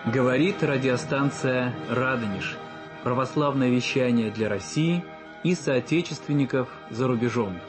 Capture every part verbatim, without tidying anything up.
Говорит радиостанция «Радонеж». Православное вещание для России и соотечественников за рубежом.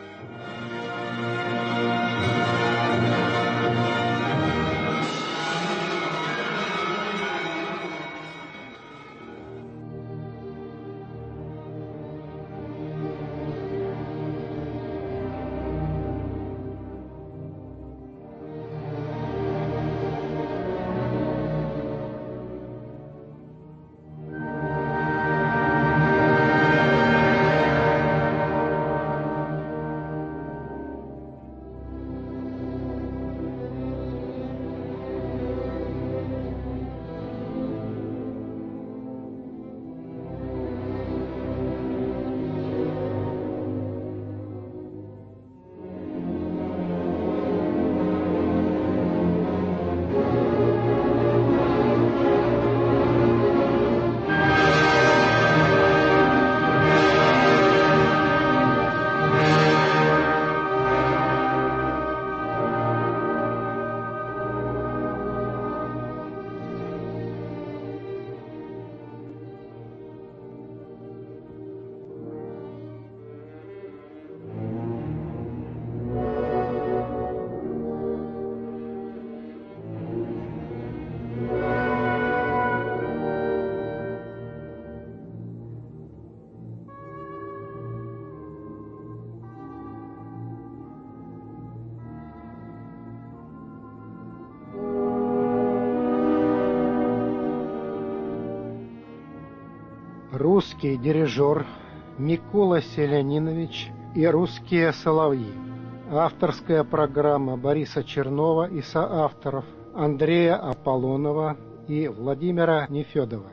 Русский дирижер Микола Селянинович и русские соловьи. Авторская программа Бориса Чернова и соавторов Андрея Аполлонова и Владимира Нефедова.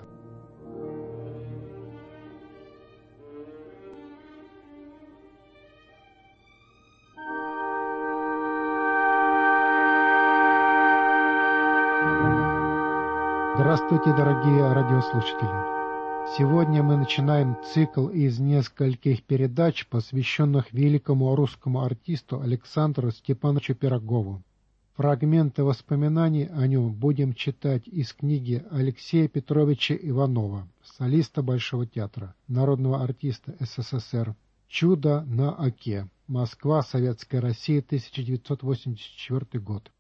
Здравствуйте, дорогие радиослушатели! Сегодня мы начинаем цикл из нескольких передач, посвященных великому русскому артисту Александру Степановичу Пирогову. Фрагменты воспоминаний о нем будем читать из книги Алексея Петровича Иванова, солиста Большого театра, народного артиста СССР, «Чудо на Оке. Москва. Советская Россия. тысяча девятьсот восемьдесят четвёртый год».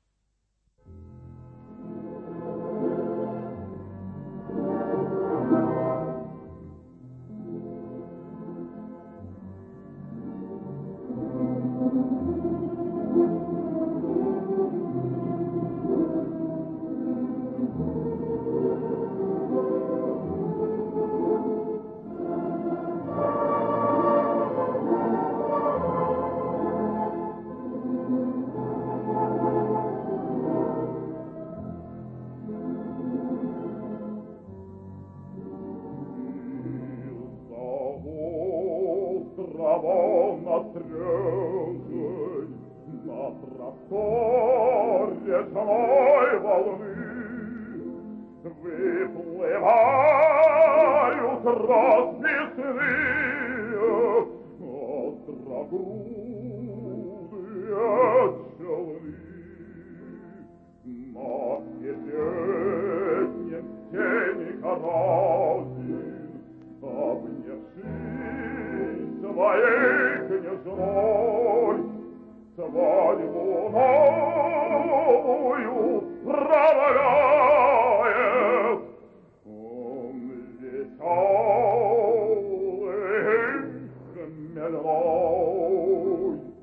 Melody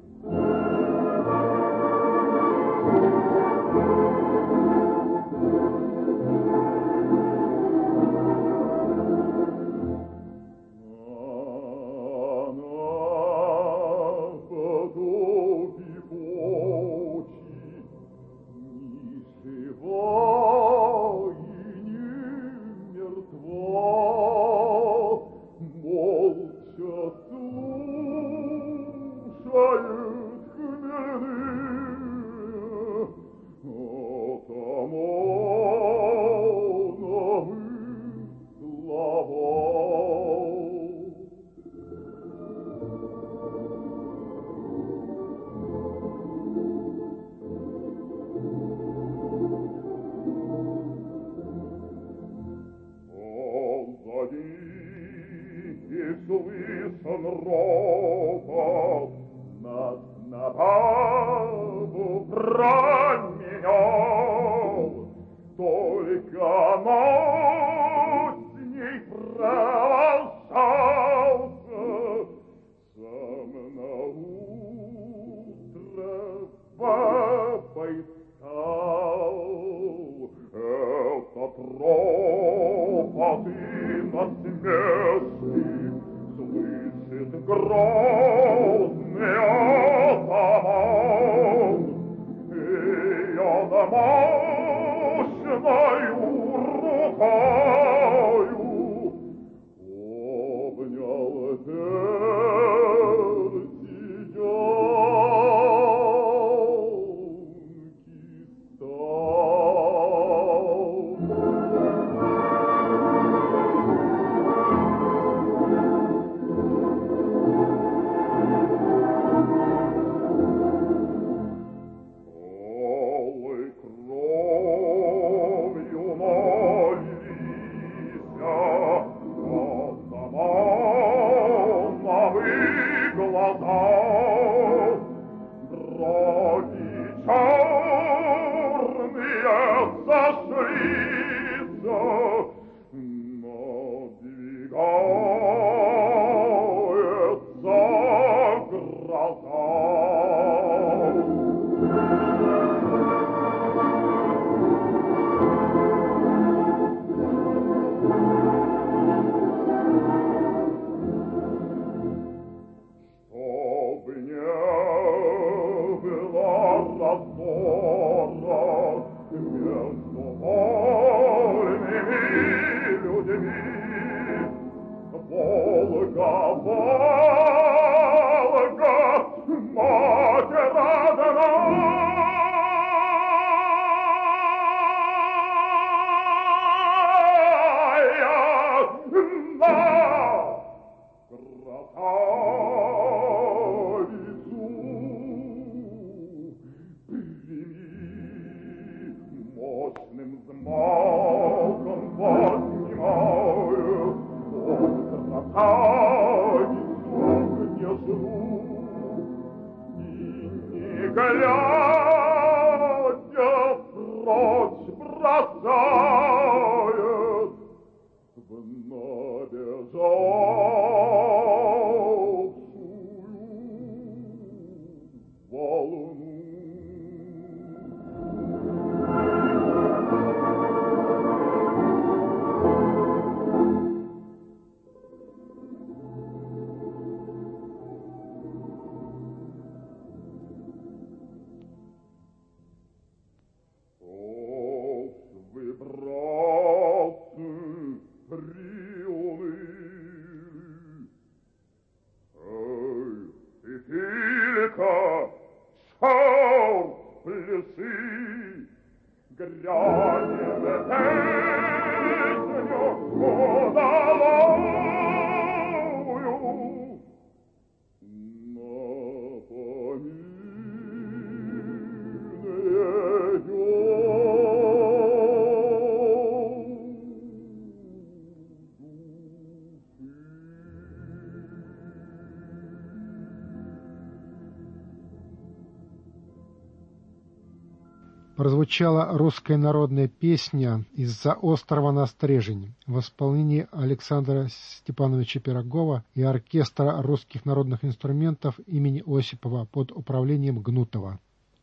ропот нас на бабу променял, только ночь с ней прощался, сам на утро бабой стал. Этот ропот и насмешки слышит грозный атаман, и он мощною рукою обнял сердцеёнки Прозвучала русская народная песня «Из-за острова на Стрежень» в исполнении Александра Степановича Пирогова и оркестра русских народных инструментов имени Осипова под управлением Гнутова.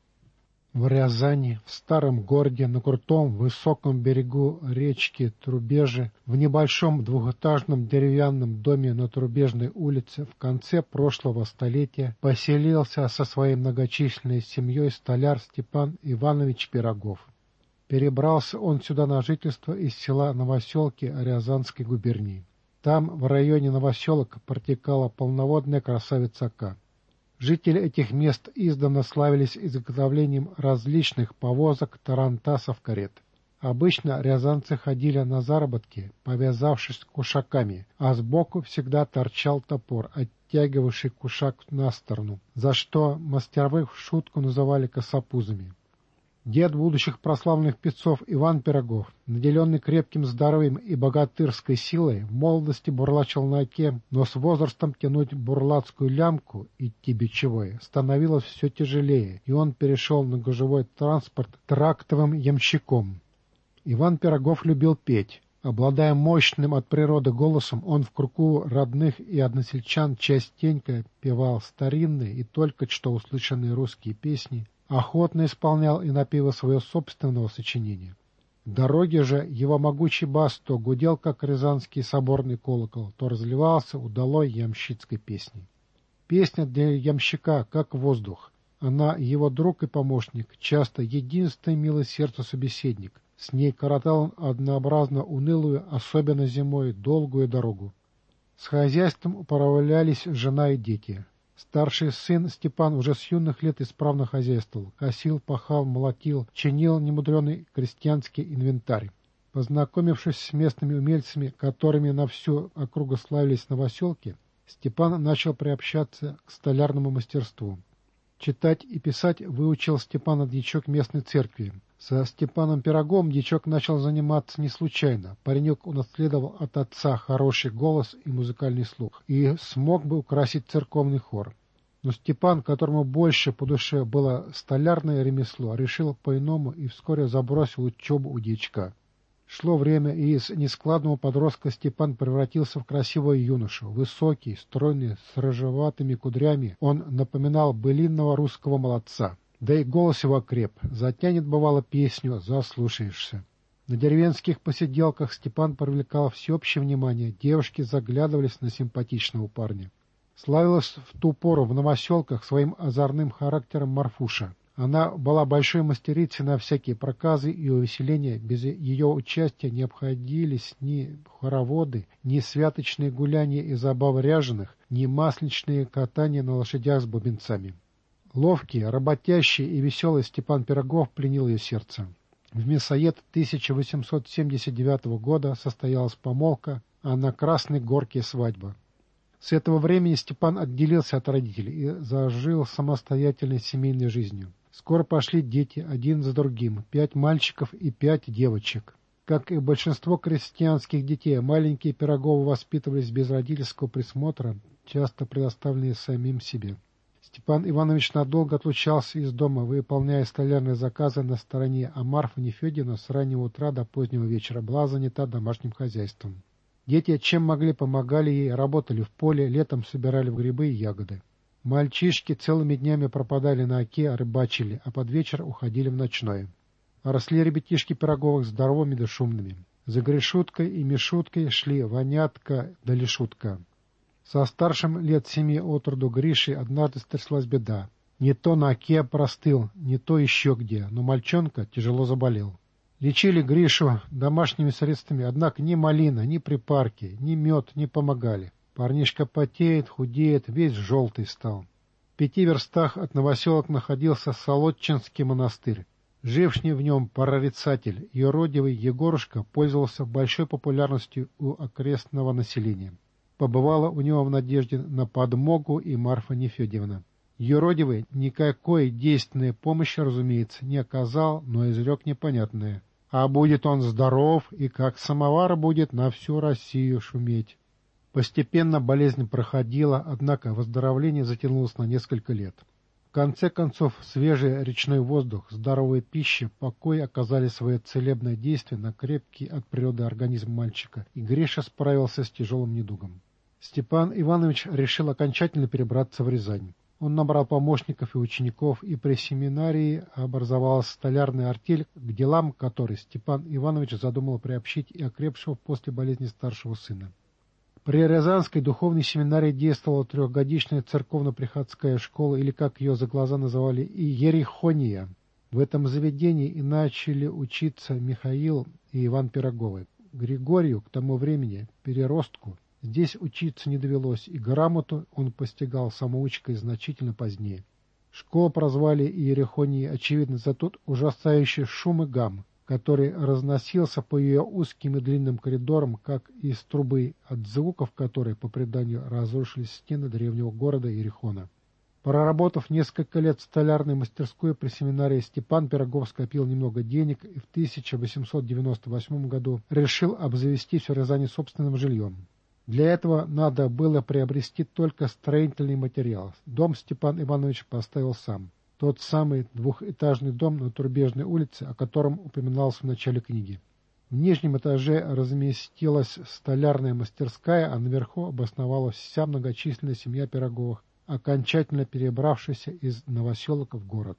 В Рязани, в старом городе, на крутом высоком берегу речки Трубежи, в небольшом двухэтажном деревянном доме на Трубежной улице в конце прошлого столетия поселился со своей многочисленной семьей столяр Степан Иванович Пирогов. Перебрался он сюда на жительство из села Новоселки Рязанской губернии. Там, в районе Новоселок, протекала полноводная красавица-Ока. Жители этих мест издавна славились изготовлением различных повозок, тарантасов, карет. Обычно рязанцы ходили на заработки, повязавшись кушаками, а сбоку всегда торчал топор, оттягивавший кушак на сторону, за что мастеровых в шутку называли косопузами. Дед будущих прославленных певцов Иван Пирогов, наделенный крепким здоровьем и богатырской силой, в молодости бурлачил на оке, но с возрастом тянуть бурлацкую лямку, идти бичевой, становилось все тяжелее, и он перешел на гужевой транспорт трактовым ямщиком. Иван Пирогов любил петь. Обладая мощным от природы голосом, он в кругу родных и односельчан частенько певал старинные и только что услышанные русские песни, охотно исполнял и напевы своего собственного сочинения. В дороге же его могучий бас то гудел, как рязанский соборный колокол, то разливался удалой ямщицкой песней. Песня для ямщика, как воздух. Она его друг и помощник, часто единственный милый сердцу собеседник. С ней коротал он однообразно унылую, особенно зимой, долгую дорогу. С хозяйством управлялись жена и дети. Старший сын Степан уже с юных лет исправно хозяйствовал, косил, пахал, молотил, чинил немудреный крестьянский инвентарь. Познакомившись с местными умельцами, которыми на всю округу славились новоселки, Степан начал приобщаться к столярному мастерству. Читать и писать выучил Степана дьячок местной церкви. Со Степаном Пироговым дьячок начал заниматься не случайно. Паренек унаследовал от отца хороший голос и музыкальный слух, и смог бы украсить церковный хор. Но Степан, которому больше по душе было столярное ремесло, решил по-иному и вскоре забросил учебу у дьячка. Шло время, и из нескладного подростка Степан превратился в красивого юношу. Высокий, стройный, с рыжеватыми кудрями, он напоминал былинного русского молодца. Да и голос его окреп, затянет, бывало, песню, заслушаешься. На деревенских посиделках Степан привлекал всеобщее внимание, девушки заглядывались на симпатичного парня. Славилась в ту пору в новоселках своим озорным характером Марфуша. Она была большой мастерицей на всякие проказы и увеселения, без ее участия не обходились ни хороводы, ни святочные гуляния и забавы ряженых, ни масличные катания на лошадях с бубенцами. Ловкий, работящий и веселый Степан Пирогов пленил ее сердце. В мясоед тысяча восемьсот семьдесят девятого года состоялась помолвка, а на Красной Горке свадьба. С этого времени Степан отделился от родителей и зажил самостоятельной семейной жизнью. Скоро пошли дети один за другим, пять мальчиков и пять девочек. Как и большинство крестьянских детей, маленькие Пироговы воспитывались без родительского присмотра, часто предоставленные самим себе. Степан Иванович надолго отлучался из дома, выполняя столярные заказы на стороне, а Марфа Нефедьевна с раннего утра до позднего вечера была занята домашним хозяйством. Дети, чем могли, помогали ей, работали в поле, летом собирали грибы и ягоды. Мальчишки целыми днями пропадали на оке, рыбачили, а под вечер уходили в ночное. Росли ребятишки Пироговых здоровыми да шумными. За Гришуткой и Мишуткой шли Ванятка да Лешутка. Со старшим лет семи от роду Гришей однажды стряслась беда. Не то на оке простыл, не то еще где, но мальчонка тяжело заболел. Лечили Гришу домашними средствами, однако ни малина, ни припарки, ни мед не помогали. Парнишка потеет, худеет, весь желтый стал. В пяти верстах от новоселок находился Солодчинский монастырь. Живший в нем прорицатель, юродивый Егорушка, пользовался большой популярностью у окрестного населения. Побывала у него в надежде на подмогу и Марфа Нефедьевна. Юродивый никакой действенной помощи, разумеется, не оказал, но изрек непонятное. А будет он здоров, и как самовар будет на всю Россию шуметь. Постепенно болезнь проходила, однако выздоровление затянулось на несколько лет. В конце концов, свежий речной воздух, здоровая пища, покой оказали свое целебное действие на крепкий от природы организм мальчика, и Гриша справился с тяжелым недугом. Степан Иванович решил окончательно перебраться в Рязань. Он набрал помощников и учеников, и при семинарии образовалась столярная артель, к делам которой Степан Иванович задумал приобщить и окрепшего после болезни старшего сына. При Рязанской духовной семинарии действовала трехгодичная церковно-приходская школа, или, как ее за глаза называли, Иерихония. В этом заведении и начали учиться Михаил и Иван Пироговы. Григорию, к тому времени, переростку, здесь учиться не довелось, и грамоту он постигал самоучкой значительно позднее. Школу прозвали Иерихонией, очевидно, за тот ужасающий шум и гам, который разносился по ее узким и длинным коридорам, как из трубы, от звуков которой, по преданию, разрушились стены древнего города Иерихона. Проработав несколько лет в столярной мастерской при семинарии, Степан Пирогов скопил немного денег и в тысяча восемьсот девяносто восьмом году решил обзавестись в Рязани собственным жильем. Для этого надо было приобрести только строительный материал. Дом Степан Иванович поставил сам. Тот самый двухэтажный дом на Турбежной улице, о котором упоминалось в начале книги. В нижнем этаже разместилась столярная мастерская, а наверху обосновалась вся многочисленная семья Пироговых, окончательно перебравшийся из Новоселок в город.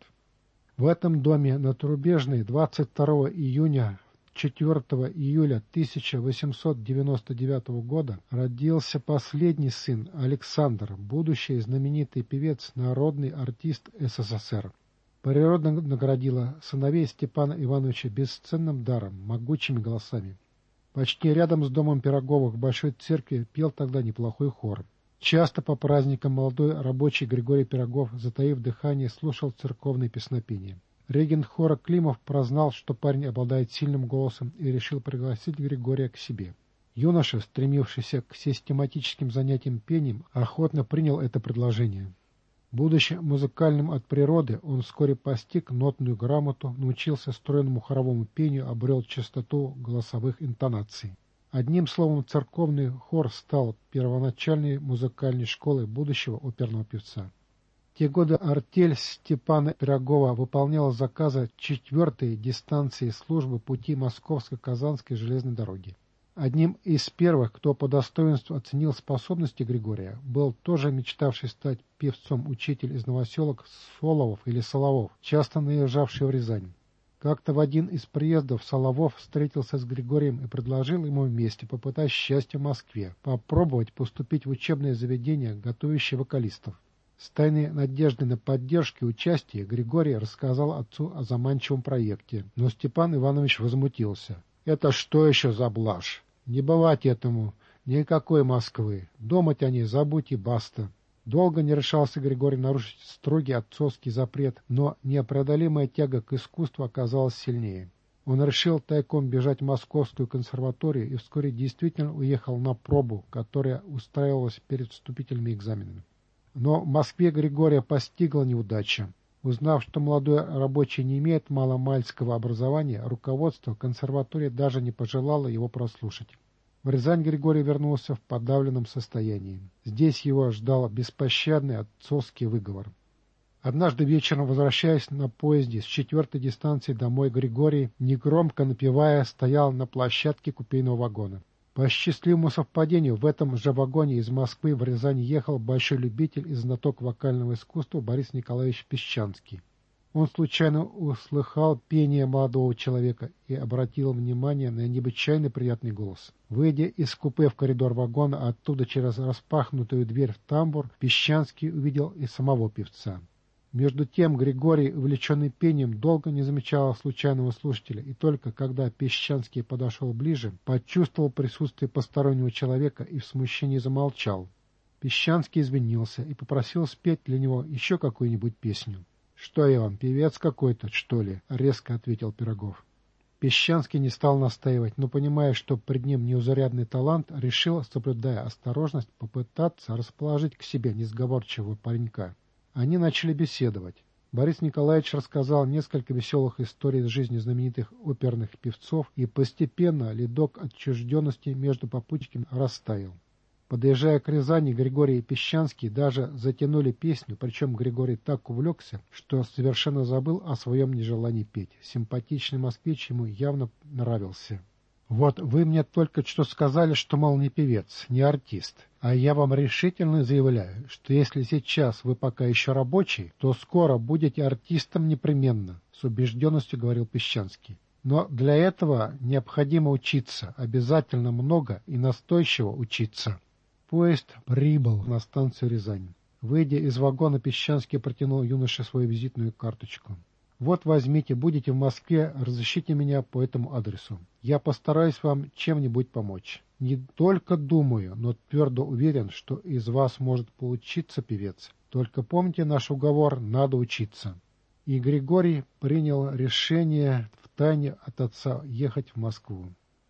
В этом доме на Турбежной двадцать второго июня — четвёртого июля тысяча восемьсот девяносто девятого года родился последний сын Александр, будущий знаменитый певец, народный артист СССР. Природа наградила сыновей Степана Ивановича бесценным даром, могучими голосами. Почти рядом с домом Пироговых в Большой церкви пел тогда неплохой хор. Часто по праздникам молодой рабочий Григорий Пирогов, затаив дыхание, слушал церковные песнопения. Регент хора Климов прознал, что парень обладает сильным голосом, и решил пригласить Григория к себе. Юноша, стремившийся к систематическим занятиям пением, охотно принял это предложение. Будучи музыкальным от природы, он вскоре постиг нотную грамоту, научился стройному хоровому пению, обрел чистоту голосовых интонаций. Одним словом, церковный хор стал первоначальной музыкальной школой будущего оперного певца. В те годы артель Степана Пирогова выполняла заказы четвертой дистанции службы пути Московско-Казанской железной дороги. Одним из первых, кто по достоинству оценил способности Григория, был тоже мечтавший стать певцом учитель из Новоселок Соловов или Соловов, часто наезжавший в Рязань. Как-то в один из приездов Соловов встретился с Григорием и предложил ему вместе попытать счастье в Москве, попробовать поступить в учебное заведение, готовящее вокалистов. С тайной надеждой на поддержку и участие Григорий рассказал отцу о заманчивом проекте, но Степан Иванович возмутился. «Это что еще за блажь? Не бывать этому, никакой Москвы. Думать о ней забудь и баста». Долго не решался Григорий нарушить строгий отцовский запрет, но непреодолимая тяга к искусству оказалась сильнее. Он решил тайком бежать в Московскую консерваторию и вскоре действительно уехал на пробу, которая устраивалась перед вступительными экзаменами. Но в Москве Григория постигла неудача. Узнав, что молодой рабочий не имеет маломальского образования, руководство консерватории даже не пожелало его прослушать. В Рязань Григорий вернулся в подавленном состоянии. Здесь его ждал беспощадный отцовский выговор. Однажды вечером, возвращаясь на поезде с четвертой дистанции домой, Григорий, негромко напевая, стоял на площадке купейного вагона. По счастливому совпадению, в этом же вагоне из Москвы в Рязань ехал большой любитель и знаток вокального искусства Борис Николаевич Песчанский. Он случайно услыхал пение молодого человека и обратил внимание на необычайно приятный голос. Выйдя из купе в коридор вагона, оттуда через распахнутую дверь в тамбур, Песчанский увидел и самого певца. Между тем Григорий, увлеченный пением, долго не замечал случайного слушателя, и только когда Песчанский подошел ближе, почувствовал присутствие постороннего человека и в смущении замолчал. Песчанский извинился и попросил спеть для него еще какую-нибудь песню. «Что я вам, певец какой-то, что ли?» — резко ответил Пирогов. Песчанский не стал настаивать, но, понимая, что пред ним неузарядный талант, решил, соблюдая осторожность, попытаться расположить к себе несговорчивого паренька. Они начали беседовать. Борис Николаевич рассказал несколько веселых историй из жизни знаменитых оперных певцов, и постепенно ледок отчужденности между попутчиками растаял. Подъезжая к Рязани, Григорий и Песчанский даже затянули песню, причем Григорий так увлекся, что совершенно забыл о своем нежелании петь. Симпатичный москвич ему явно нравился. «Вот вы мне только что сказали, что, мол, не певец, не артист. А я вам решительно заявляю, что если сейчас вы пока еще рабочий, то скоро будете артистом непременно», — с убежденностью говорил Песчанский. «Но для этого необходимо учиться, обязательно много и настойчиво учиться». Поезд прибыл на станцию Рязань. Выйдя из вагона, Песчанский протянул юноше свою визитную карточку. «Вот возьмите, будете в Москве, разыщите меня по этому адресу. Я постараюсь вам чем-нибудь помочь. Не только думаю, но твердо уверен, что из вас может получиться певец. Только помните наш уговор, надо учиться». И Григорий принял решение втайне от отца ехать в Москву.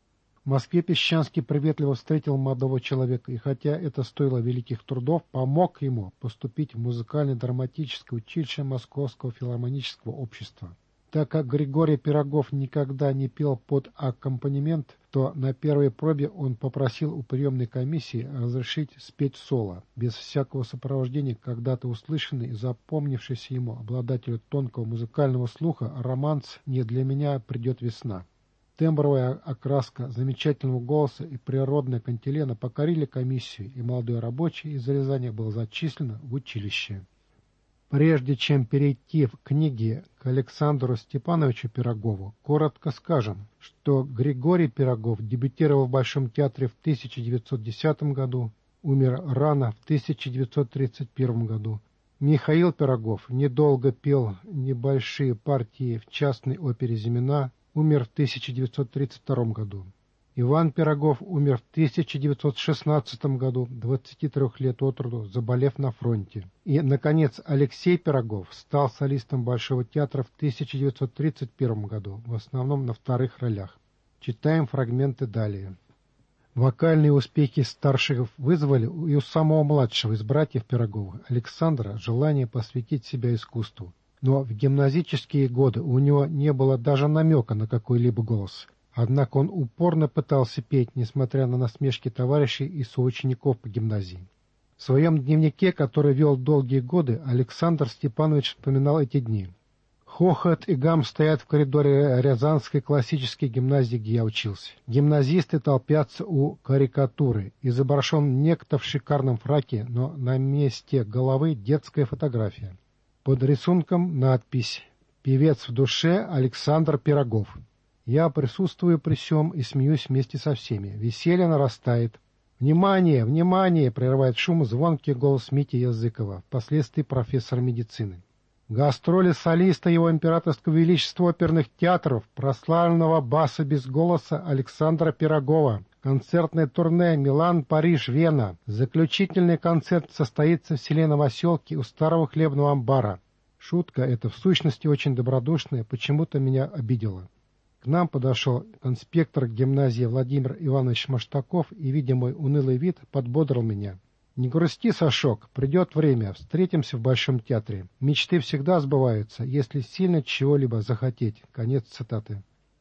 В Москве Песчанский приветливо встретил молодого человека, и хотя это стоило великих трудов, помог ему поступить в музыкально-драматическое училище Московского филармонического общества. Так как Григорий Пирогов никогда не пел под аккомпанемент, то на первой пробе он попросил у приемной комиссии разрешить спеть соло, без всякого сопровождения, когда-то услышанный и запомнившийся ему обладателю тонкого музыкального слуха романс «Не для меня придет весна». Тембровая окраска замечательного голоса и природная кантилена покорили комиссию, и молодой рабочий из Рязани был зачислен в училище. Прежде чем перейти в книги к Александру Степановичу Пирогову, коротко скажем, что Григорий Пирогов дебютировал в Большом театре в тысяча девятьсот десятом году, умер рано в тысяча девятьсот тридцать первом году. Михаил Пирогов недолго пел небольшие партии в частной опере «Зимина», умер в тысяча девятьсот тридцать втором году. Иван Пирогов умер в тысяча девятьсот шестнадцатом году, двадцати трёх лет от роду, заболев на фронте. И, наконец, Алексей Пирогов стал солистом Большого театра в тысяча девятьсот тридцать первом году, в основном на вторых ролях. Читаем фрагменты далее. Вокальные успехи старших вызвали и у самого младшего из братьев Пироговых, Александра, желание посвятить себя искусству. Но в гимназические годы у него не было даже намека на какой-либо голос. Однако он упорно пытался петь, несмотря на насмешки товарищей и соучеников по гимназии. В своем дневнике, который вел долгие годы, Александр Степанович вспоминал эти дни. Хохот и гам стоят в коридоре Рязанской классической гимназии, где я учился. Гимназисты толпятся у карикатуры. Изображен некто в шикарном фраке, но на месте головы детская фотография. Под рисунком надпись «Певец в душе Александр Пирогов». Я присутствую при сём и смеюсь вместе со всеми. Веселье нарастает. «Внимание! Внимание!» — прерывает шум звонкий голос Мити Языкова, впоследствии профессора медицины. Гастроли солиста его императорского величества оперных театров, прославленного баса без голоса Александра Пирогова. Концертное турне Милан, Париж, Вена. Заключительный концерт состоится в селе Новоселки у старого хлебного амбара. Шутка эта в сущности очень добродушная, почему-то меня обидела. К нам подошел конспектор гимназии Владимир Иванович Маштаков и, видя мой унылый вид, подбодрил меня. «Не грусти, Сашок, придет время, встретимся в Большом театре. Мечты всегда сбываются, если сильно чего-либо захотеть». Конец цитаты.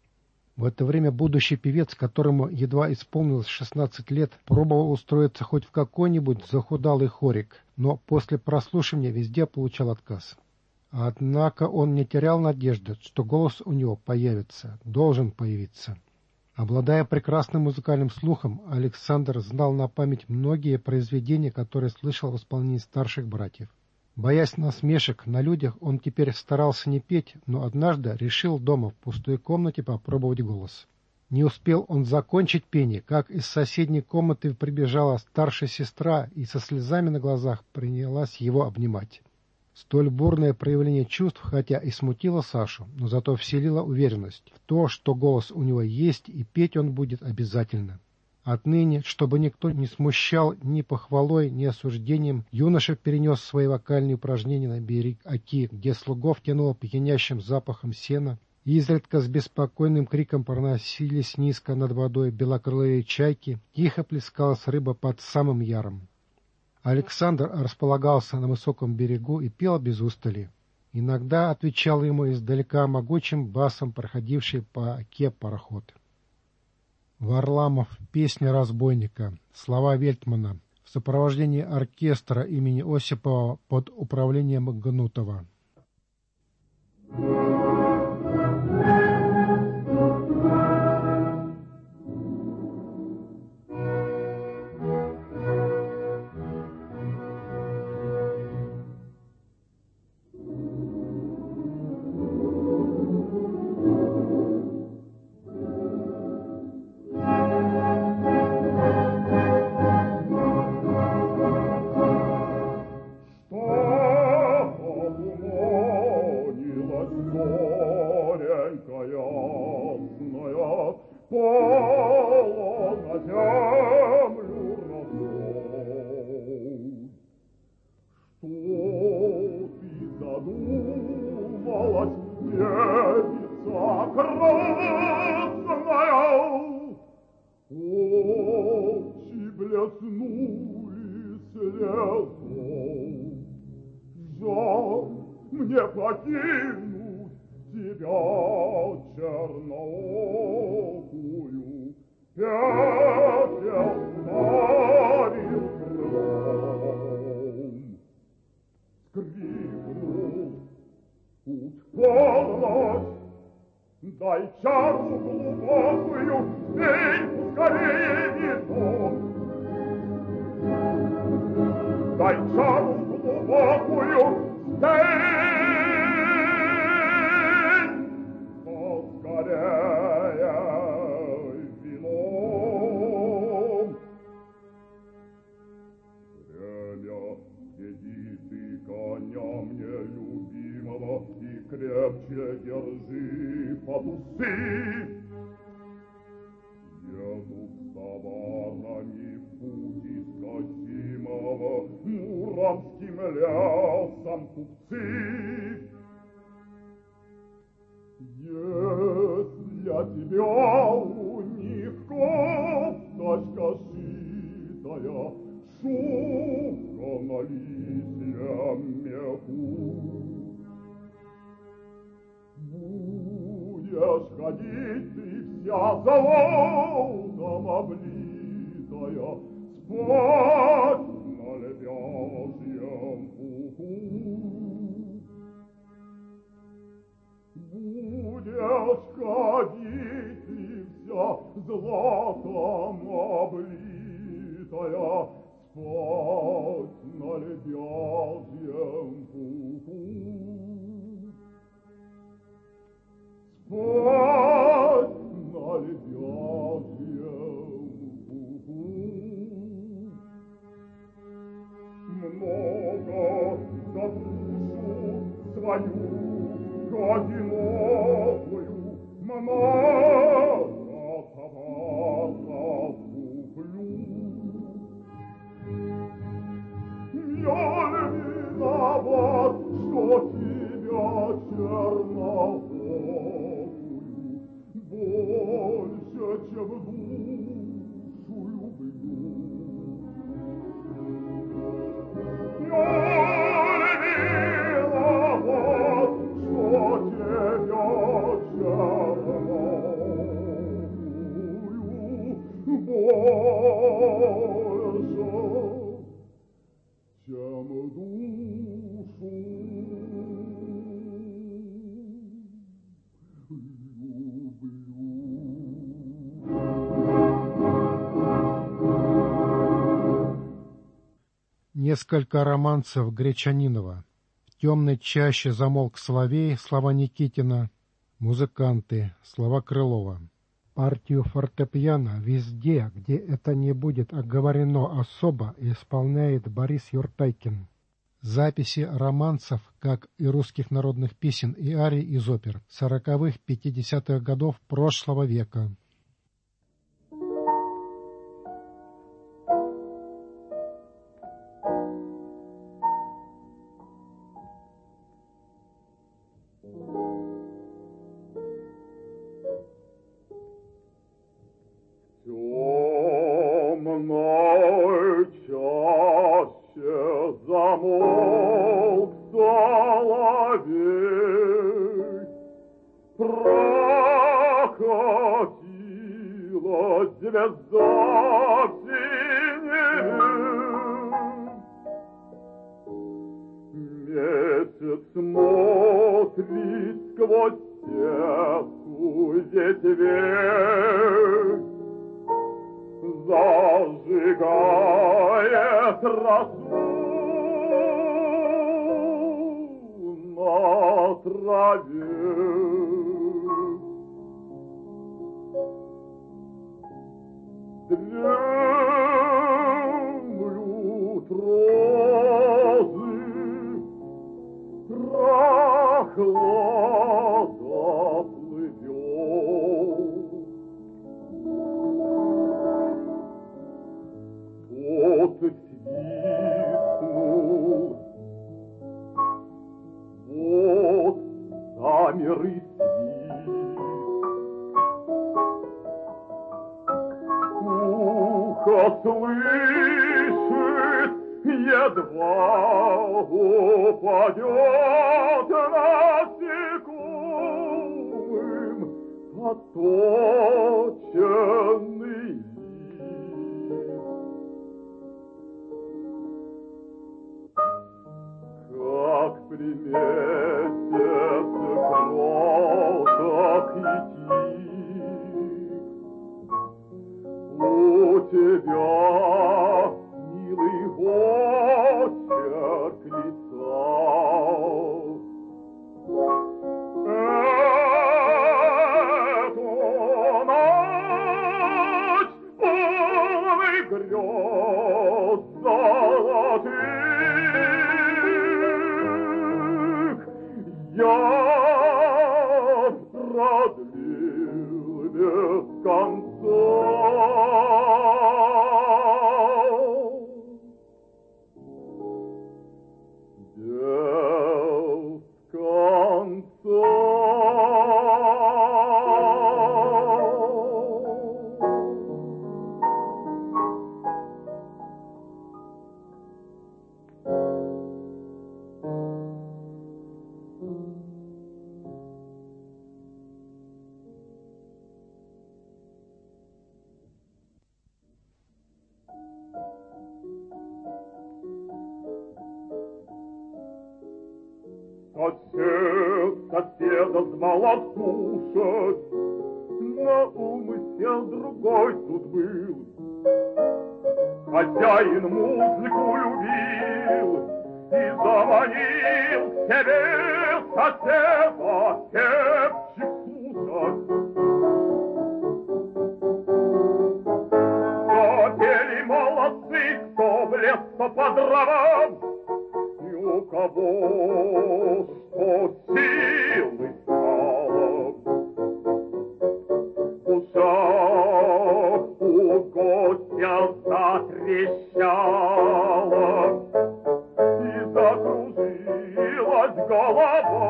В это время будущий певец, которому едва исполнилось шестнадцать лет, пробовал устроиться хоть в какой-нибудь захудалый хорик, но после прослушивания везде получал отказ. Однако он не терял надежды, что голос у него появится, должен появиться. Обладая прекрасным музыкальным слухом, Александр знал на память многие произведения, которые слышал в исполнении старших братьев. Боясь насмешек на людях, он теперь старался не петь, но однажды решил дома в пустой комнате попробовать голос. Не успел он закончить пение, как из соседней комнаты прибежала старшая сестра и со слезами на глазах принялась его обнимать. Столь бурное проявление чувств, хотя и смутило Сашу, но зато вселило уверенность в то, что голос у него есть и петь он будет обязательно. Отныне, чтобы никто не смущал ни похвалой, ни осуждением, юноша перенес свои вокальные упражнения на берег Оки, где слугов тянуло пьянящим запахом сена, и изредка с беспокойным криком проносились низко над водой белокрылые чайки, тихо плескалась рыба под самым яром. Александр располагался на высоком берегу и пел без устали. Иногда отвечал ему издалека могучим басом проходивший по оке пароход. Варламов, песня разбойника, слова Вельтмана, в сопровождении оркестра имени Осипова под управлением Гнутова. Что Очи блеснули слезой. Жаль мне покинуть тебя, черноокую, пепел ставит кром. Скрипнул путь полночь, дай чару глубокую, пей скорее вино. Дай чару глубокую, пей поскорее вино. Время, веди ты коня мне любимого и крепче держи под усы. Едут с товарами в путь искосимого муромским лесом купцы. Если от тебя у них кофточка шитая, шубка на лисьем меху, будешь ходить ты вся золотом облитая, спать на лебяжьем пуху. Будешь ходить ты вся золотом облитая, спать на лебяжьем пуху. Спать на лебяжьем пуху. Много за душу свою одинокую, много товаров куплю. Я виноват, что тебя черноокую больше, чем душу люблю. Я виноват, что тебя черноокую больше, чем душу Несколько романцев Гречанинова. В темной чаще замолк соловей, слова Никитина. Музыканты, слова Крылова. Партию фортепиано везде, где это не будет оговорено особо, исполняет Борис Юртайкин. Записи романцев, как и русских народных песен и арий из опер сороковых-пятидесятых годов прошлого века. Замолк соловей, прокатилась звезда в синеву. Месяц смотрит сквозь сетку ветвей, зажигает росу на траве. Дремлют розы, прохлада плывет. Вот свистнул, вот замер и свист. прослышит, едва упадет насекомым оточенный лист. Как приметит кроток и тих у тебя, милый, очерк лица. Эту ночь полный грез золотых я продлил без конца. Сосед соседа смолов слушать, на умысел другой тут был. Хозяин музыку любил и заманил к себе соседа певчих слушать. Запели молодцы, кто в лес, кто по дровам, и у кого что силы стало. В ушах у гостя затрещало и закружилась голова.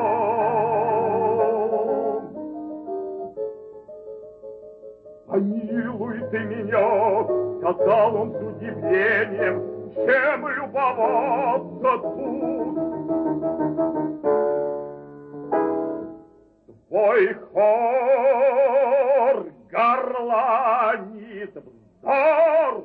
«Помилуй ты меня», — сказал он с удивлением, — «чем любоваться тут? Твой хор горланит вздор,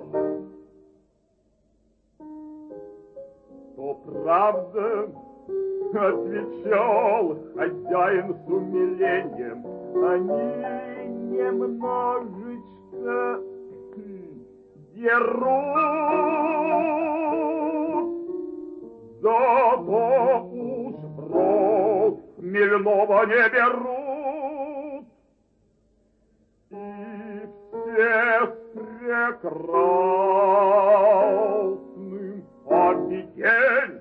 то правда, — отвечал хозяин с умилением, — они немножечко дерут, зато уж в рот хмельного не берут, и все с прекрасным объедением.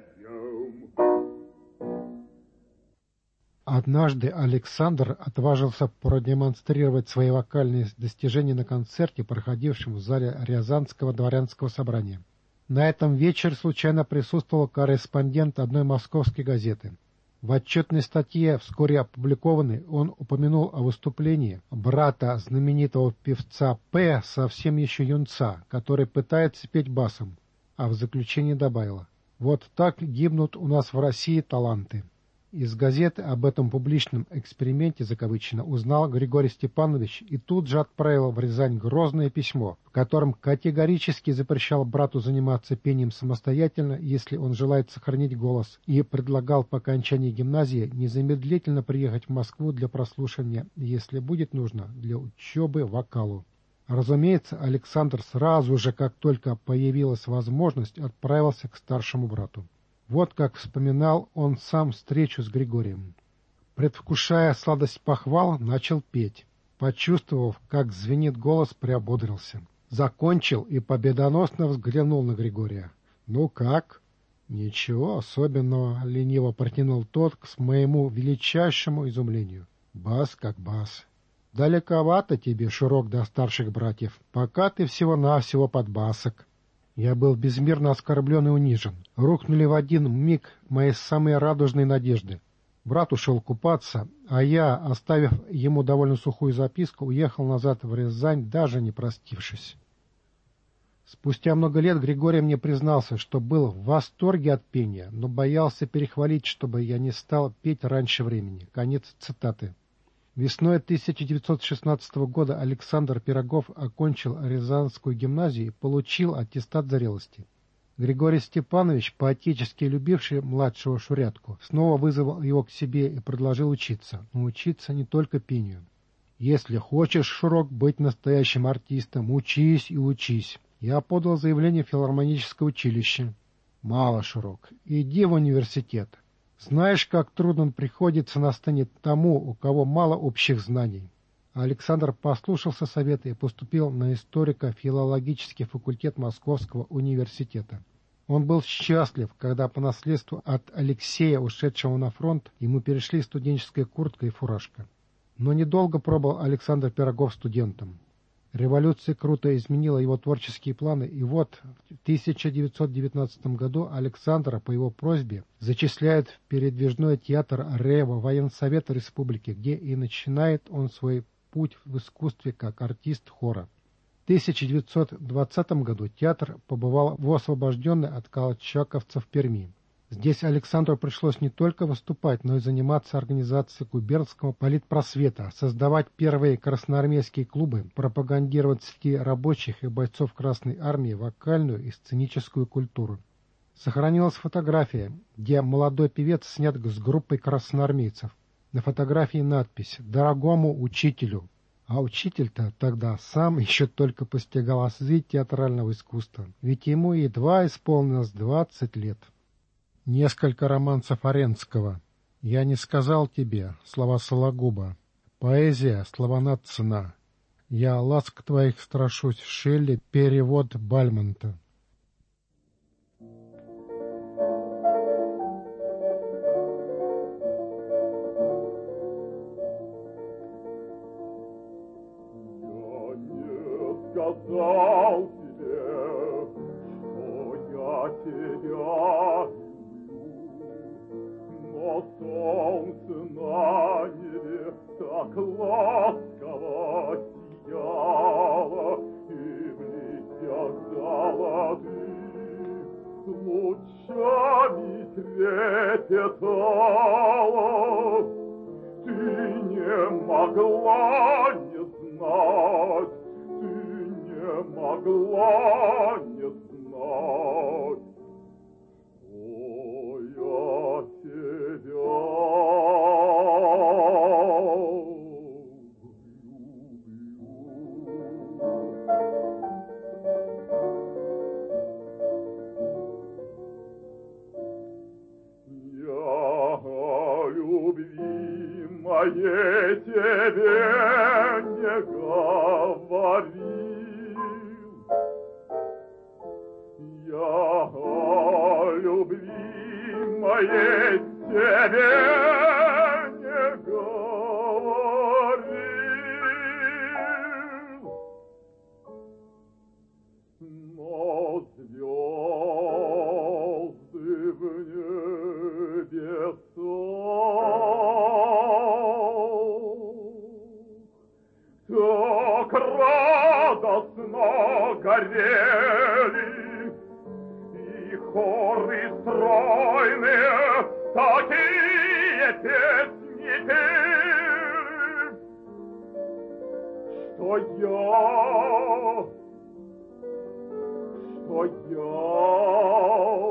Однажды Александр отважился продемонстрировать свои вокальные достижения на концерте, проходившем в зале Рязанского дворянского собрания. На этом вечере случайно присутствовал корреспондент одной московской газеты. В отчетной статье, вскоре опубликованной, он упомянул о выступлении брата знаменитого певца П. совсем еще юнца, который пытается петь басом, а в заключении добавила: «Вот так гибнут у нас в России таланты». Из газеты об этом публичном эксперименте закавычно узнал Григорий Степанович и тут же отправил в Рязань грозное письмо, в котором категорически запрещал брату заниматься пением самостоятельно, если он желает сохранить голос, и предлагал по окончании гимназии незамедлительно приехать в Москву для прослушивания, если будет нужно, для учебы вокалу. Разумеется, Александр сразу же, как только появилась возможность, отправился к старшему брату. Вот как вспоминал он сам встречу с Григорием. Предвкушая сладость похвал, начал петь. Почувствовав, как звенит голос, приободрился. Закончил и победоносно взглянул на Григория. «Ну как?» «Ничего особенного», — лениво протянул тот к моему величайшему изумлению. «Бас как бас». «Далековато тебе, Шурок, до старших братьев, пока ты всего-навсего подбасок». Я был безмерно оскорблен и унижен. Рухнули в один миг мои самые радужные надежды. Брат ушел купаться, а я, оставив ему довольно сухую записку, уехал назад в Рязань, даже не простившись. Спустя много лет Григорий мне признался, что был в восторге от пения, но боялся перехвалить, чтобы я не стал петь раньше времени. Конец цитаты. Весной тысяча девятьсот шестнадцатого года Александр Пирогов окончил Рязанскую гимназию и получил аттестат зрелости. Григорий Степанович, по-отечески любивший младшего Шурятку, снова вызвал его к себе и предложил учиться, но учиться не только пению. «Если хочешь, Шурок, быть настоящим артистом, учись и учись». Я подал заявление в филармоническое училище. «Мало, Шурок, иди в университет. Знаешь, как трудно приходится на сцене тому, у кого мало общих знаний». Александр послушался совета и поступил на историко-филологический факультет Московского университета. Он был счастлив, когда по наследству от Алексея, ушедшего на фронт, ему перешли студенческая куртка и фуражка. Но недолго пробыл Александр Пирогов студентом. Революция круто изменила его творческие планы, и вот в тысяча девятьсот девятнадцатом году Александра по его просьбе зачисляют в передвижной театр Рева Военсовета Республики, где и начинает он свой путь в искусстве как артист хора. В тысяча девятьсот двадцатом году театр побывал в освобожденной от колчаковцев Перми. Здесь Александру пришлось не только выступать, но и заниматься организацией губернского политпросвета, создавать первые красноармейские клубы, пропагандировать среди рабочих и бойцов Красной Армии вокальную и сценическую культуру. Сохранилась фотография, где молодой певец снят с группой красноармейцев. На фотографии надпись «Дорогому учителю». А учитель-то тогда сам еще только постигал азы театрального искусства, ведь ему едва исполнилось двадцать лет. Несколько романсов Аренского. «Я не сказал тебе» — слова Сологуба. Поэзия — слова Надсона. «Я ласк твоих страшусь» — Шелли, перевод Бальмонта. Я не сказал тебе, что я тебя но солнце на небе так ласково сияло, и в листьях золотых лучами трепетало. Ты не могла не знать, ты не могла не знать. Моей тебе не говорил, я о любви моей тебе не говорил, но звезды в небесах так радостно горели, и хоры стройные такие песни пели, что я, что я,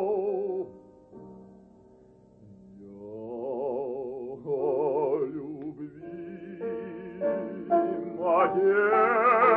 я любви моей.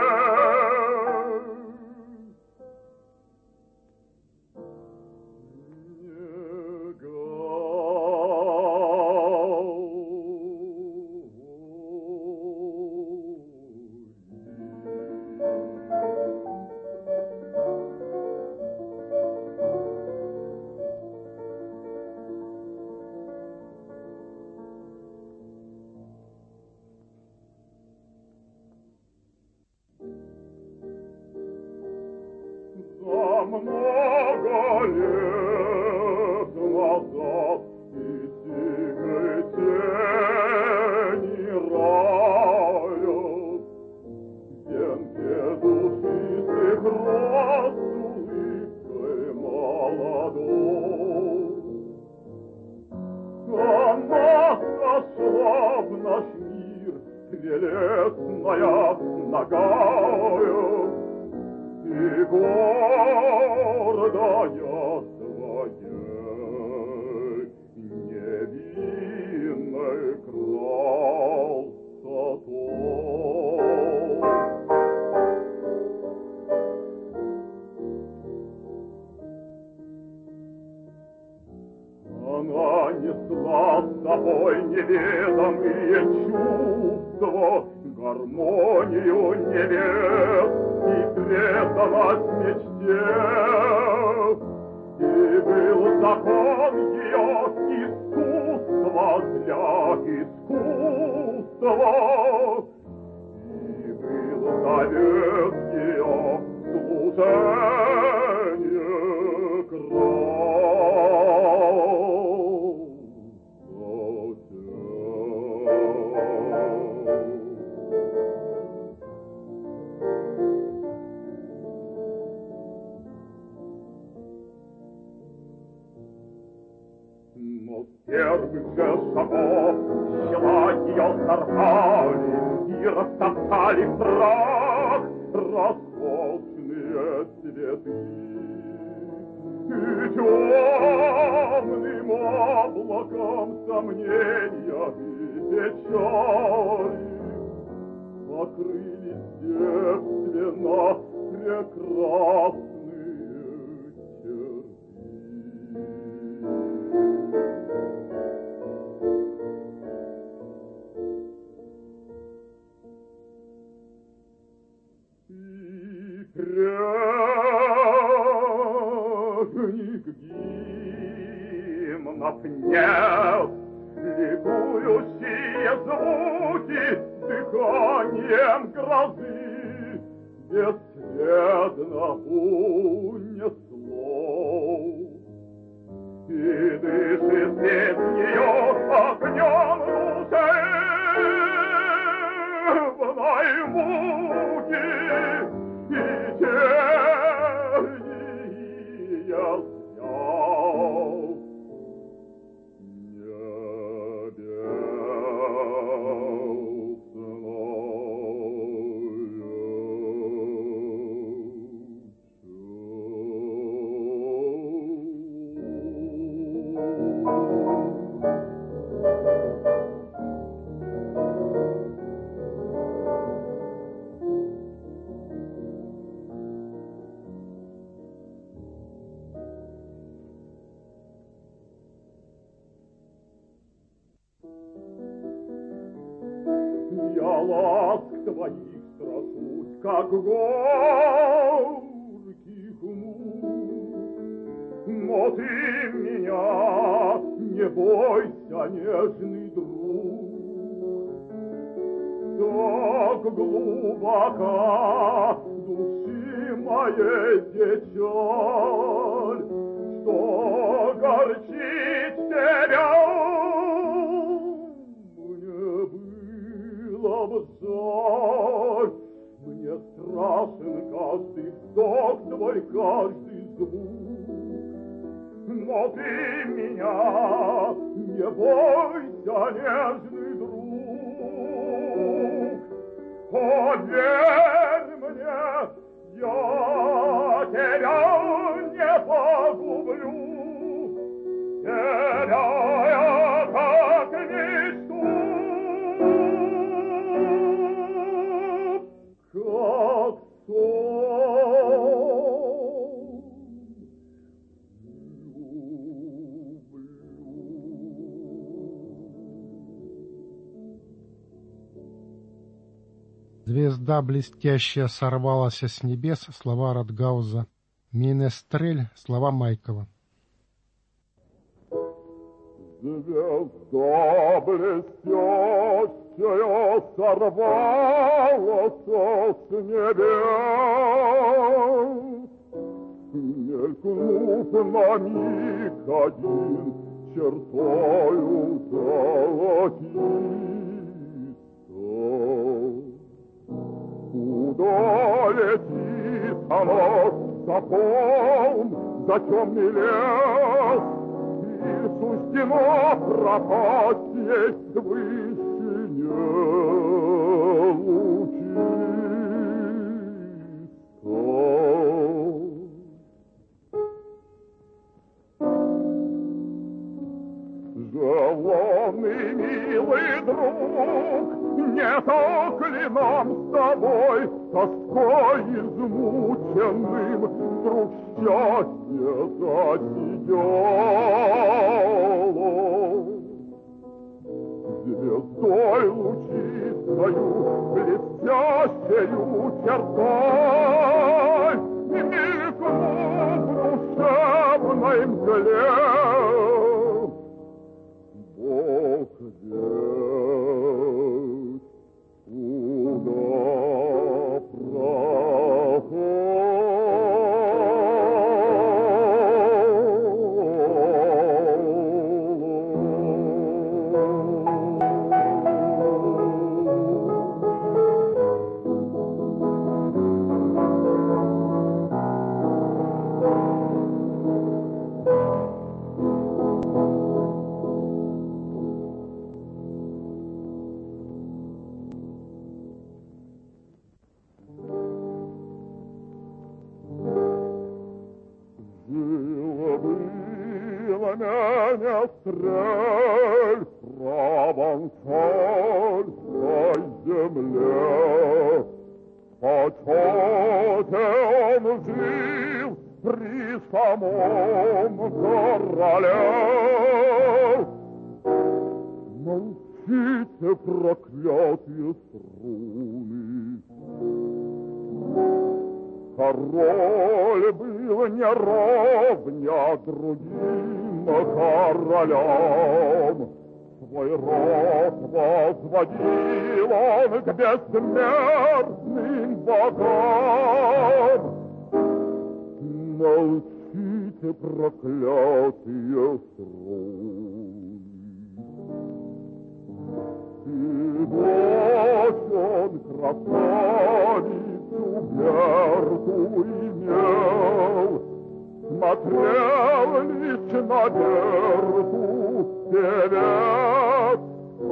За много лет назад и синей тени рая, венке душистых роз прелестная ногою, и гордая своей невинной красотой. Она несла с собой неведомые чувства, гармонию небес и преданность мечте. И был закон ее искусства для искусства, и был завет ее служение красоте. Но с первых же шагов щела ее сорвали и растоптали в прах роскошные цветы. И темным облаком сомнения и печали покрылись девственно прекрасные черты. И прежних гимнов нет, ликующие звуки дыханием грозы бесследно унесло. И дышит без нее огнем душевной муки, и тени я взял я ласк твоих страшусь, как горьких мук. Но ты меня не бойся, нежный друг. Так глубока души моей печаль, что горчить тебя жаль. Мне страшен каждый вздох твой, каждый звук. Но ты меня не бойся, нежный друг. Поверь мне, я тебя не погублю, теряя как мечту. Как сон люблю. Звезда блестящая сорвалась с небес, слова Радгауза. Менестрель, слова Майкова. Звезда блестящая сорвалась с небес, мелькнув на миг один чертою золотистой. Куда летит она за холм, за темный лес, и суждено пропасть ей в вышине. друг, не так ли нам с тобой, тоской измученным, вдруг счастье засидело? Звездой лучистою, блестящею чертой, мелькнув в душевной мгле, Бог весть, куда стрель провансальской земле. Почете он жил при самом короле. Молчите, проклятые струны. Король был не ровня другим королям. Свой род возводил он к бессмертным богам. Молчите, проклятые струны. И дочь он красавицу Берту имел, смотрел лишь на Берту певец,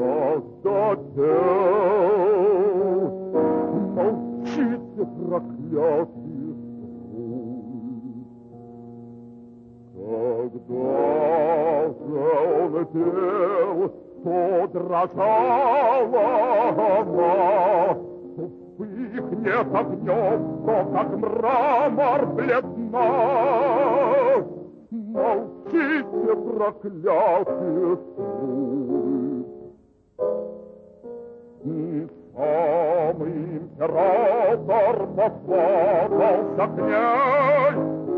оздател. Молчите, проклятые струны. Когда же он пел, то дрожала она, то вспыхнет огнем, то как мрамор бледна. Молчите, проклятые струны. И сам император посватался к ней.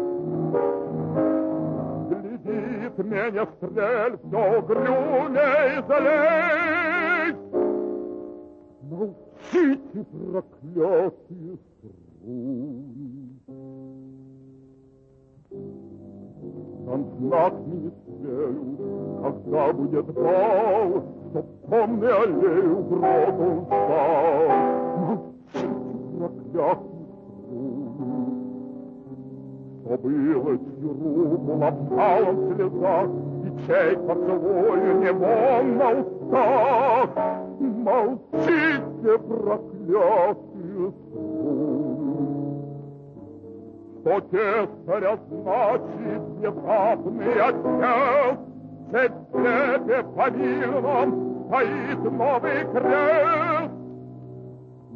Глядит меня стрель, все грюней залей. Молчите, проклятые струны. Он знак министрею, когда будет бал, чтоб помный аллею грот он стал. Молчите, проклятые струны. Что было, чью руку ласкал он в слезах, и чей поцелуй немом на устах. Молчите, проклятые струны. Что кесаря значит внезапный отец, чей в склепе повинном стоит новый крест. И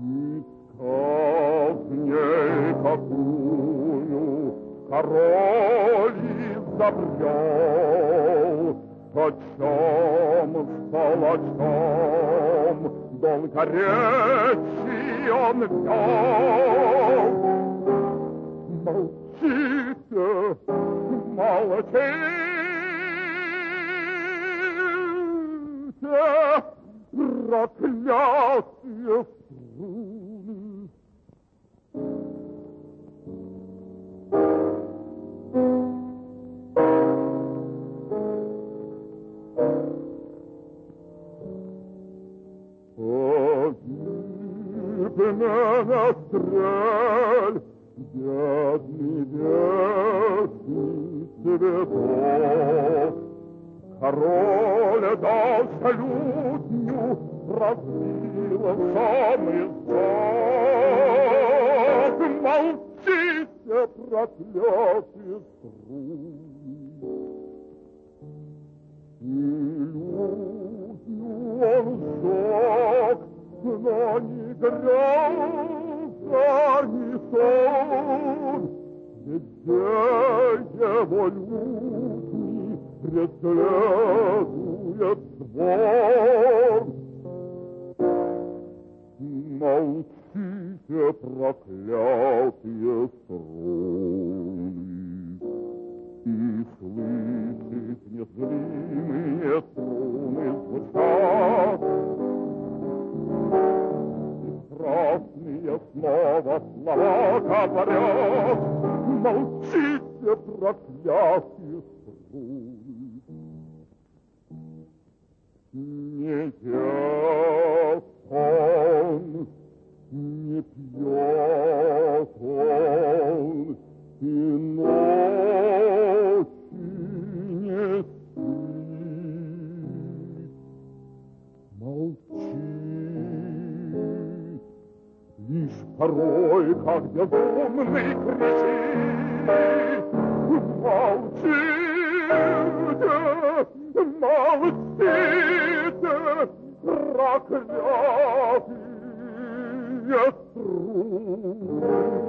казней какую король изобрел, почем с палачом долго речи он вел. Молчите, молчите, проклятые струны. Погиб меня стрель, бедный вечный цветок. Король дал салютню, разбил самый зад. Молчите, проклятые струны. И людью он сжег, но не грелся, ни сон, где его лютый преследует звон. Молчите, проклятые струны, и слышите незримые струны звучат, и страстные снова слова говорят. Молчите, проклятые струны, не ест он, не пьет он, и ночи не спит. Молчит, лишь порой, как безумный, кричит. Молчите, молчите, проклятые струны.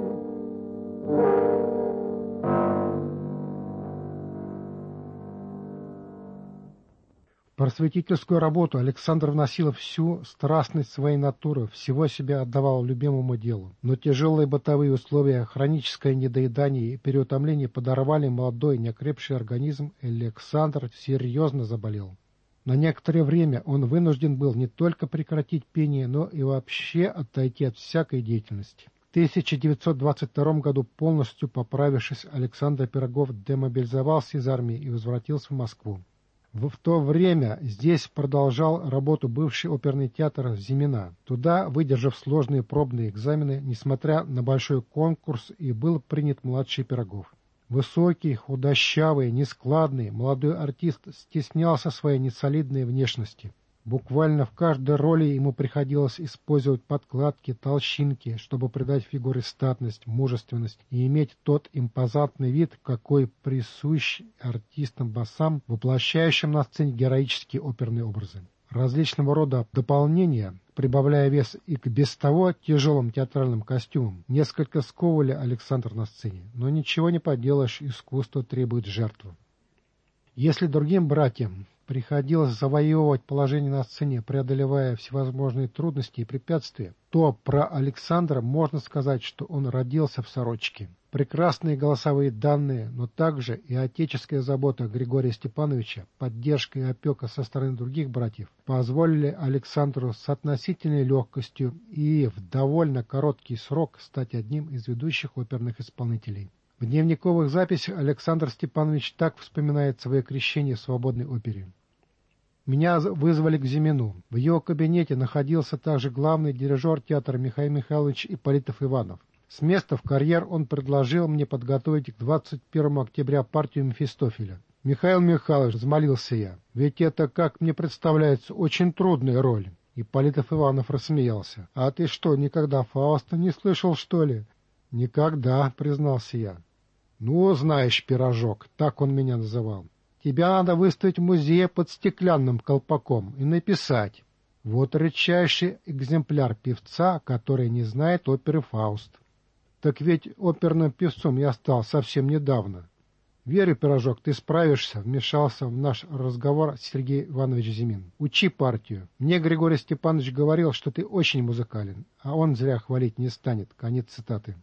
В просветительскую работу Александр вносил всю страстность своей натуры, всего себя отдавал любимому делу. Но тяжелые бытовые условия, хроническое недоедание и переутомление подорвали молодой неокрепший организм, и Александр серьезно заболел. На некоторое время он вынужден был не только прекратить пение, но и вообще отойти от всякой деятельности. В тысяча девятьсот двадцать втором году, полностью поправившись, Александр Пирогов демобилизовался из армии и возвратился в Москву. В то время здесь продолжал работу бывший оперный театр «Зимина». Туда, выдержав сложные пробные экзамены, несмотря на большой конкурс, и был принят младший Пирогов. Высокий, худощавый, нескладный, молодой артист стеснялся своей несолидной внешности. Буквально в каждой роли ему приходилось использовать подкладки, толщинки, чтобы придать фигуре статность, мужественность и иметь тот импозантный вид, какой присущ артистам-басам, воплощающим на сцене героические оперные образы. Различного рода дополнения, прибавляя вес и к без того тяжелым театральным костюмам, несколько сковывали Александра на сцене, но ничего не поделаешь, искусство требует жертвы. Если другим братьям приходилось завоевывать положение на сцене, преодолевая всевозможные трудности и препятствия, то про Александра можно сказать, что он родился в сорочке. Прекрасные голосовые данные, но также и отеческая забота Григория Степановича, поддержка и опека со стороны других братьев позволили Александру с относительной легкостью и в довольно короткий срок стать одним из ведущих оперных исполнителей. В дневниковых записях Александр Степанович так вспоминает свое крещение в свободной опере. Меня вызвали к Зимину. В его кабинете находился также главный дирижер театра Михаил Михайлович Ипполитов Иванов. С места в карьер он предложил мне подготовить к двадцать первому октября партию Мефистофеля. «Михаил Михайлович», — взмолился я, — «ведь это, как мне представляется, очень трудная роль». Ипполитов Иванов рассмеялся. «А ты что, никогда Фауста не слышал, что ли?» «Никогда», — признался я. «Ну, знаешь, пирожок», — так он меня называл. «Тебя надо выставить в музее под стеклянным колпаком и написать: вот редчайший экземпляр певца, который не знает оперы «Фауст». Так ведь оперным певцом я стал совсем недавно. «Верю, пирожок, ты справишься», — вмешался в наш разговор Сергей Иванович Зимин. «Учи партию. Мне Григорий Степанович говорил, что ты очень музыкален, а он зря хвалить не станет». Конец цитаты.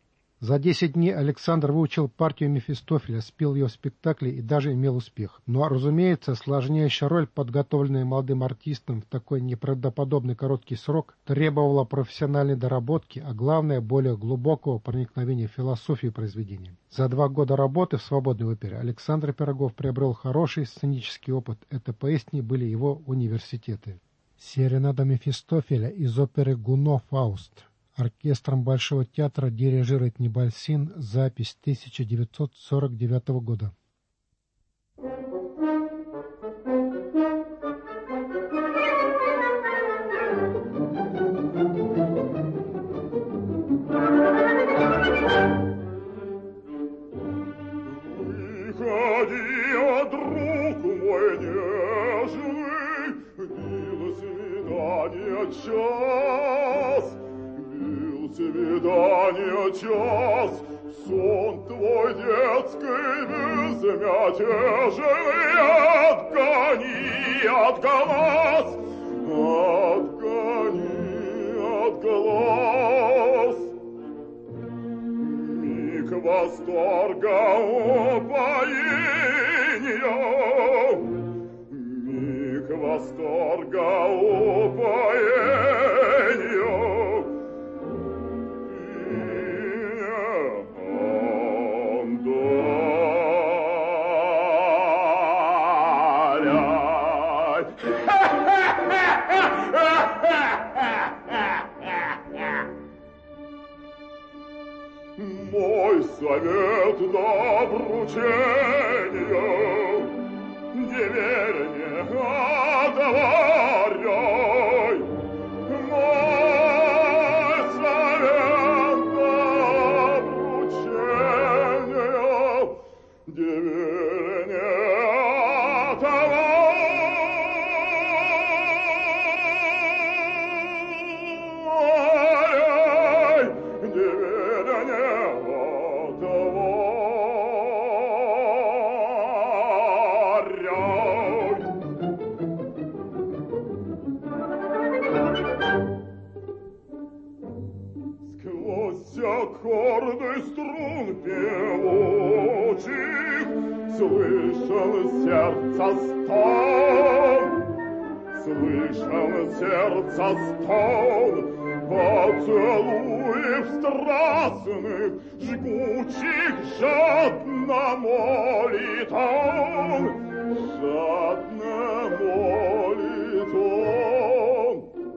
За десять дней Александр выучил партию Мефистофеля, спел ее в спектакле и даже имел успех. Но, разумеется, сложнейшая роль, подготовленная молодым артистом в такой неправдоподобный короткий срок, требовала профессиональной доработки, а главное, более глубокого проникновения в философию произведения. За два года работы в свободной опере Александр Пирогов приобрел хороший сценический опыт. Это поистине были его университеты. Серенада Мефистофеля из оперы «Гуно» «Фауст». Оркестром Большого театра дирижирует Небольсин. Запись тысяча девятьсот сорок девятого года. Выходи, о друг мой нежный, милостивый час, бил свидания час, сон твой детский безмятежный отгони от глаз, отгони от глаз. Миг восторга упоения, миг восторга упоения, мой совет да вручение, дверь не отворяй. Мой совет да вручение, дверь не отворяй, дверь не аккорды струн певучих слышал сердце стон, слышал сердце стон поцелуев страстных, жгучих, жадно молит он, жадно молит он.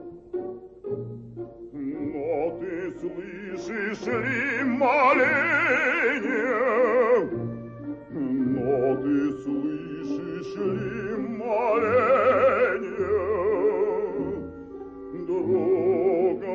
Но ты слышишь ли моление? Но ты слышишь ли моление? Друга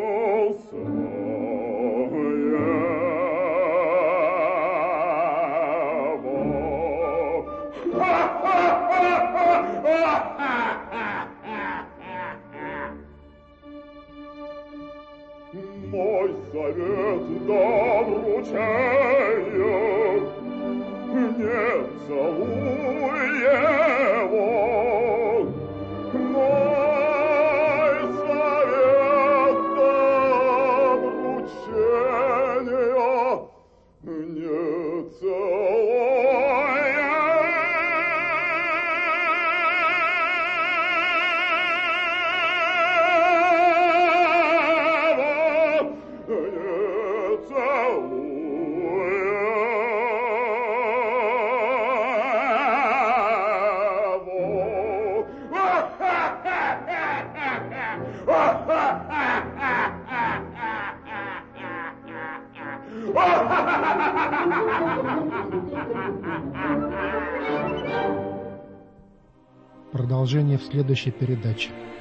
мой совет да вручение, не целуй его. Мой совет да вручение, не целуй Продолжение в следующей передаче.